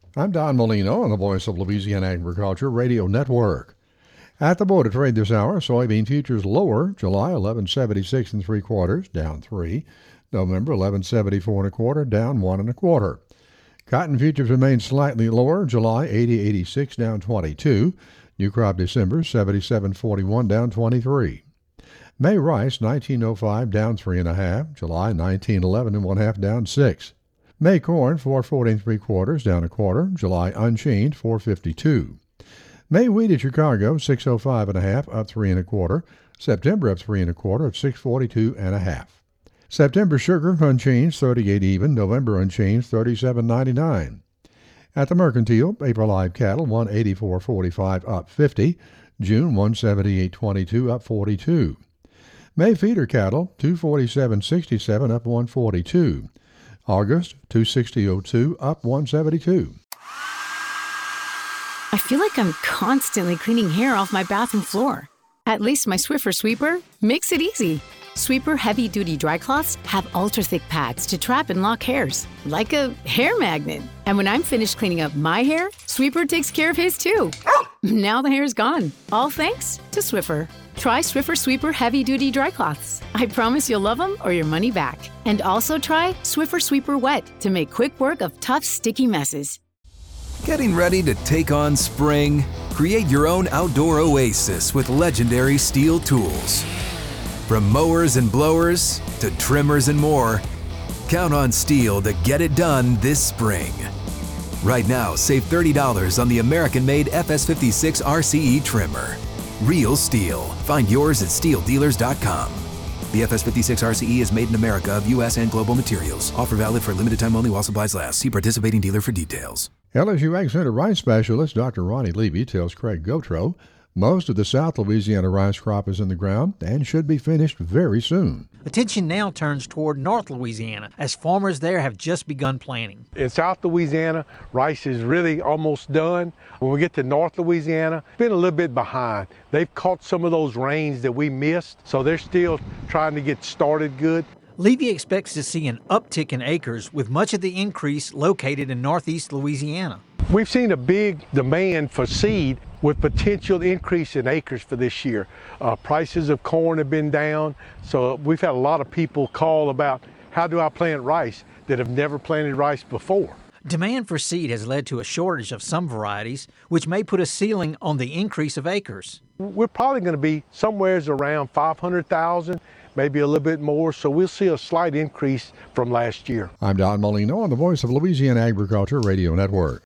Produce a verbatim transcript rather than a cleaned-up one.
I'm Don Molino on the Voice of Louisiana Agriculture Radio Network. At the Board of Trade this hour, soybean futures lower. July eleven seventy-six and three quarters, down three. November eleven seventy-four and a quarter, down one and a quarter. Cotton futures remain slightly lower. July eighty eighty-six, down twenty-two. New crop December seventy-seven forty-one, down twenty-three. May rice nineteen oh five, down three and a half. July nineteen eleven and one half, down six. May corn four forty and three quarters, down a quarter. July unchanged four fifty-two. May wheat at Chicago six oh five and a half, up three and a quarter. September up three and a quarter at six forty-two and a half. September sugar unchanged thirty-eight even. November unchanged thirty-seven ninety-nine. At the Mercantile, April live cattle one eighty-four forty-five, up fifty. June one seventy-eight twenty-two, up forty-two. May feeder cattle two forty-seven sixty-seven, up one forty-two. August two sixty oh two, up one seventy-two. I feel like I'm constantly cleaning hair off my bathroom floor. At least my Swiffer Sweeper makes it easy. Sweeper heavy-duty dry cloths have ultra-thick pads to trap and lock hairs, like a hair magnet. And when I'm finished cleaning up my hair, Sweeper takes care of his too. Now the hair's gone, all thanks to Swiffer. Try Swiffer Sweeper heavy-duty dry cloths. I promise you'll love them or your money back. And also try Swiffer Sweeper Wet to make quick work of tough, sticky messes. Getting ready to take on spring? Create your own outdoor oasis with legendary Steel tools. From mowers and blowers to trimmers and more, count on Steel to get it done this spring. Right now, save thirty dollars on the American-made F S fifty-six R C E trimmer. Real Steel. Find yours at steel dealers dot com. The F S fifty-six R C E is made in America of U S and global materials. Offer valid for a limited time only while supplies last. See participating dealer for details. L S U Ag Center rice specialist Doctor Ronnie Levy tells Craig Gotro most of the South Louisiana rice crop is in the ground and should be finished very soon. Attention now turns toward North Louisiana, as farmers there have just begun planting. In South Louisiana, rice is really almost done. When we get to North Louisiana, it's been a little bit behind. They've caught some of those rains that we missed, so they're still trying to get started good. Levy expects to see an uptick in acres, with much of the increase located in northeast Louisiana. We've seen a big demand for seed with potential increase in acres for this year. Uh, prices of corn have been down, so we've had a lot of people call about how do I plant rice that have never planted rice before. Demand for seed has led to a shortage of some varieties, which may put a ceiling on the increase of acres. We're probably going to be somewhere around five hundred thousand, maybe a little bit more, so we'll see a slight increase from last year. I'm Don Molino on the Voice of Louisiana Agriculture Radio Network.